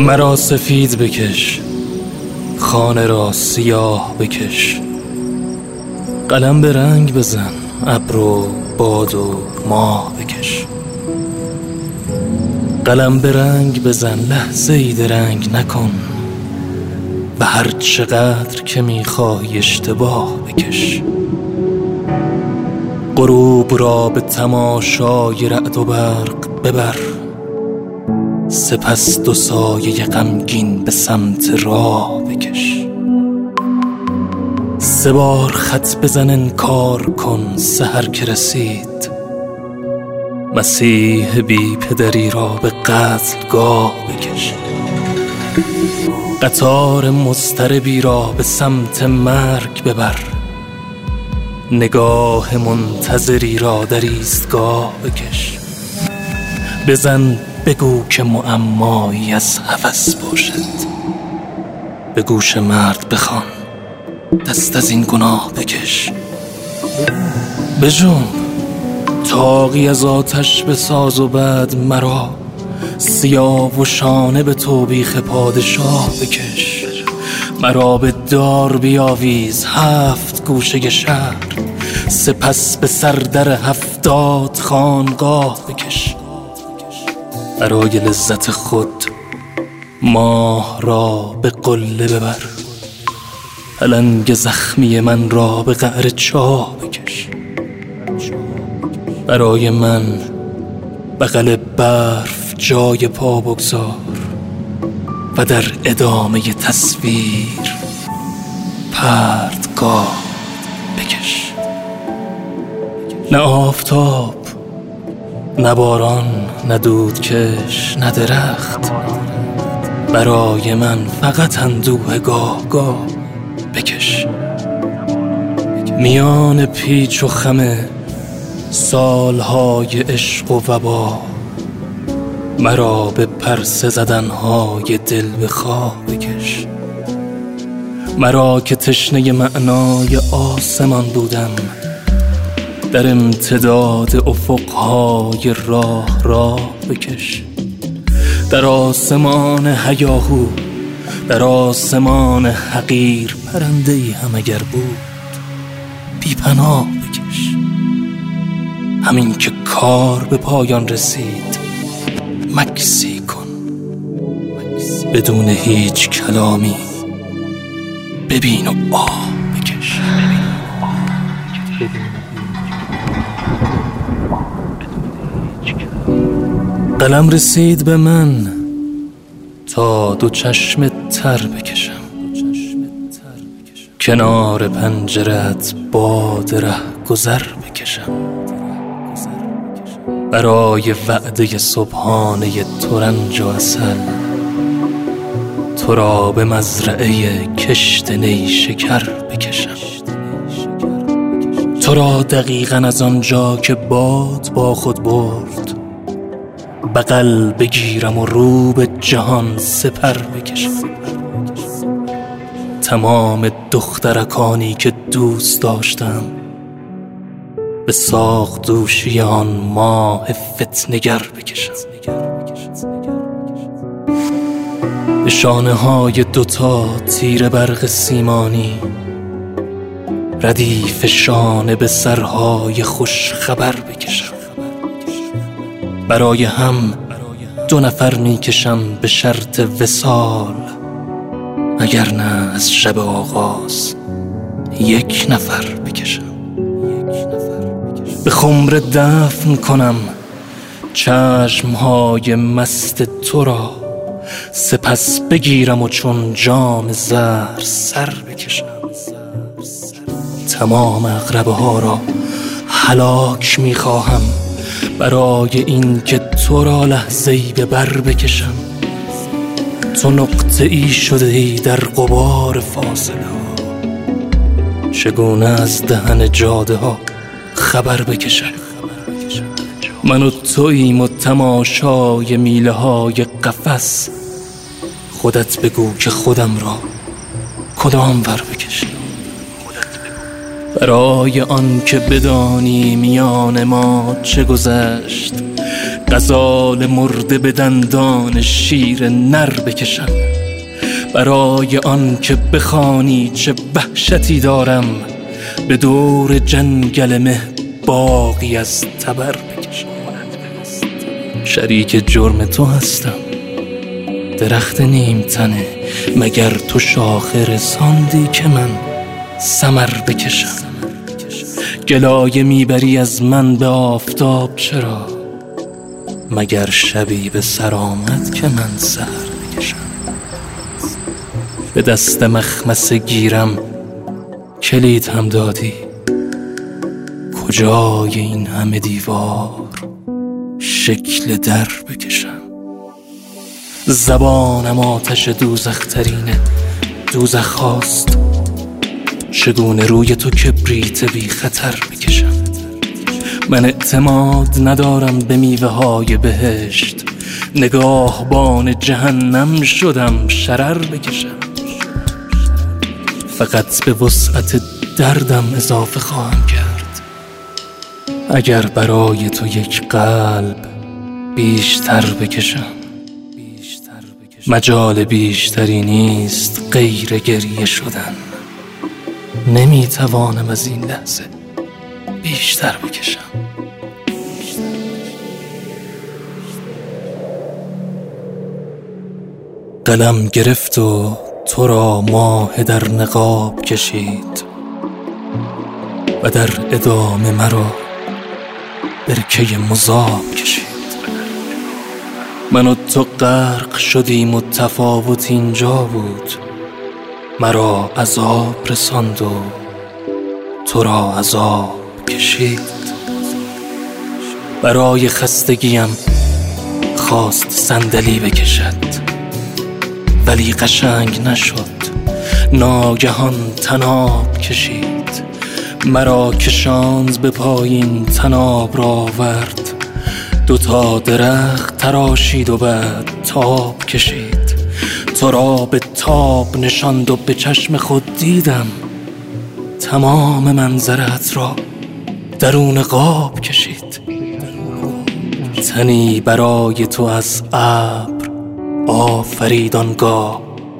مرا سفید بکش، خانه را سیاه بکش، قلم به رنگ بزن، ابر و باد و ماه بکش. قلم به رنگ بزن، لحظه ای درنگ نکن، و هر چقدر که میخواهی اشتباه بکش. غروب را به تماشای رعد و برق ببر، سپس دو سایه غمگین به سمت راه بکش. 3 بار خط بزن، انکار کن سحر که رسید، مسیح بی پدری را به قتلگاه بکش. قطار مضطربی را به سمت مرگ ببر، نگاه منتظری را در ایستگاه بکش. بزن بگو که معمایی از هوس باشد، به گوش مرد بخوان دست از این گناه بکش. بجنب طاقی از آتش بساز و بعد مرا سیاه و شانه به توبیخ پادشاه بکش. مرا به دار بیاویز 7 گوشه شهر، سپس به سردر 70 خانقاه بکش. برای لذت خود ماه را به قله ببر، پلنگ زخمی من را به قعر چاه بکش. برای من بغل برف جای پا بگذار، و در ادامه تصویر پرتگاه بکش. نه آفتاب، نه باران، نه دودکش، نه درخت، برای من فقط اندوه گاه گاه بکش. میان پیچ و خم سالهای عشق و وبا، مرا به پرسه زدنهای دل بخواه بکش. مرا که تشنه معنای آسمان بودم، در امتداد افقهای راه بکش. در آسمان هیاهو، در آسمان حقیر، پرنده‌ای هم اگر بود بی پناه بکش. همین که کار به پایان رسید مکسی کن، بدون هیچ کلامی ببین و آه بکش. قلم رسید به من تا 2 چشم تر بکشم، کنار پنجرت باد ره گذر بکشم. برای وعده صبحانه ترنج و عسل، تو را به مزرعه کشت نیشکر بکشم. تو را دقیقاً از آنجا که باد با خود برد بغل بگیرم و رو به جهان سپر بکشم. تمام دخترکانی که دوست داشتم به ساق دوشی آن ماه فتنگر بکشم. به شانه های 2 تیر برق سیمانی، ردیف شانه به سرهای خوش خبر بکشم. برای هم 2 نفر میکشم به شرط وصال، اگر نه از شب آغاز 1 نفر بکشم. به خمر دفن کنم چشمهای مست تو را، سپس بگیرم و چون جام زهر سر بکشم. تمام عقربه ها را هلاک میخواهم، برای این که تو را لحظه‌ای به بر بکشم. تو نقطه ای شده ای در غبار فاصله ها، چگونه از دهن جاده ها خبر بکشم. من و توییم و تماشای میله های قفس، خودت بگو که خودم را کدام ور بکشم. برای آن که بدانی میان ما چه گذشت، غزال مرده به دندان شیر نر بکشم. برای آن که بخوانی چه وحشتی دارم، به دور جنگل مه باغی از تبر بکشم. شریک جرم تو هستم، درخت نیم تنه، مگر تو شاخه رساندی که من ثمر بکشم. گلایه میبری از من به آفتاب چرا، مگر شبی به سر آمد که من سر بکشم. به دست مخمصه گیرم کلید هم دادی، کجای این همه دیوار شکل در بکشم. زبانم آتش دوزخ ترینه، دوزخ خواست چگونه روی تو کبریت بی خطر بکشم. من اعتماد ندارم به میوه های بهشت، نگاهبان جهنم شدم شرر بکشم. فقط به وسعت دردم اضافه خواهم کرد، اگر برای تو یک قلب بیشتر بکشم. مجال بیشتری نیست غیر گریه شدن، نمیتوانم از این لحظه بیشتر بکشم. قلم گرفت و تو را ماه در نقاب کشید و در ادامه مرا برکه مذاب کشید. من و تو غرق شدیم و تفاوت اینجا بود، مرا عذاب رساند و تو را عذاب کشید. برای خستگیم خواست صندلی بکشد، ولی قشنگ نشد، ناگهان طناب کشید. مرا کشاند به پایین، طناب را آورد، دوتا درخت تراشید و بعد تاب کشید. تو را به تاب نشاند و به چشم خود دیدم، تمام منظرت را درون قاب کشید. تنی برای تو از ابر آفرید آنگاه،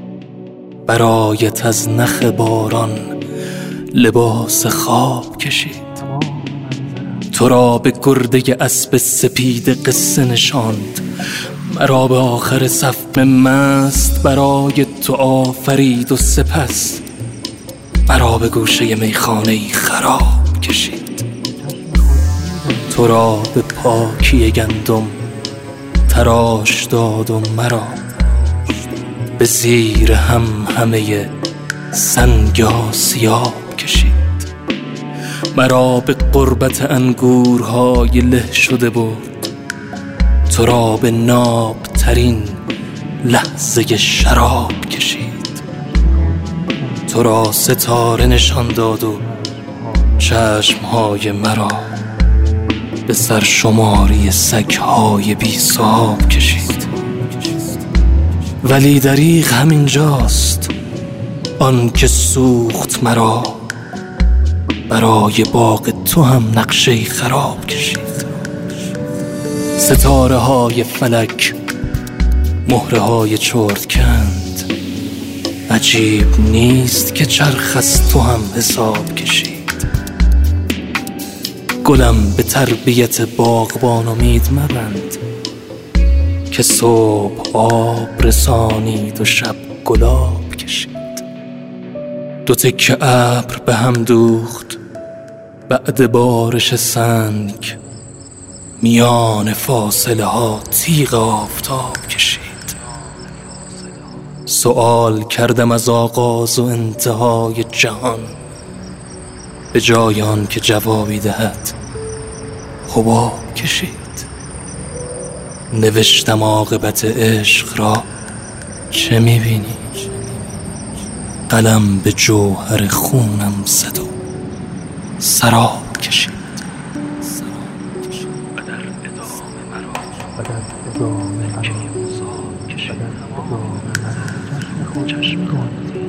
برایت از نخ باران لباس خواب کشید. تو را به گرده اسب سپید قصه نشاند، مرا به آخر صف مست برای تو آفرید و سپس مرا به گوشه میخانه‌ای خراب کشید. تو را به پاکی گندم تراش داد و مرا به زیر همه سنگ آسیاب کشید. مرا به قربت انگورهای له شده بود، تو را به ناب ترین لحظه شراب کشید. تو را ستاره نشان داد و چشمهای مرا به سرشماری سگهای بی صاحب کشید. ولی دریغ همینجاست، آن که سوخت مرا برای باغ تو هم نقشه خراب کشید. ستاره های فلک مهره های چرت کند، عجیب نیست که چرخ از تو هم حساب کشید. گلم به تربیت باغبان امید مبند، که صبح آب رسانید و شب گلاب کشید. دو تکه ابر به هم دوخت بعد بارش سنگ، میان فاصله ها تیغ آفتاب کشید. سؤال کردم از آغاز و انتهای جهان، به جای آن که جوابی دهد حباب کشید. نوشتم عاقبت عشق را چه میبینی؟ قلم به جوهر خونم زد و سراب کشید. و در ادامه مرا چشم خود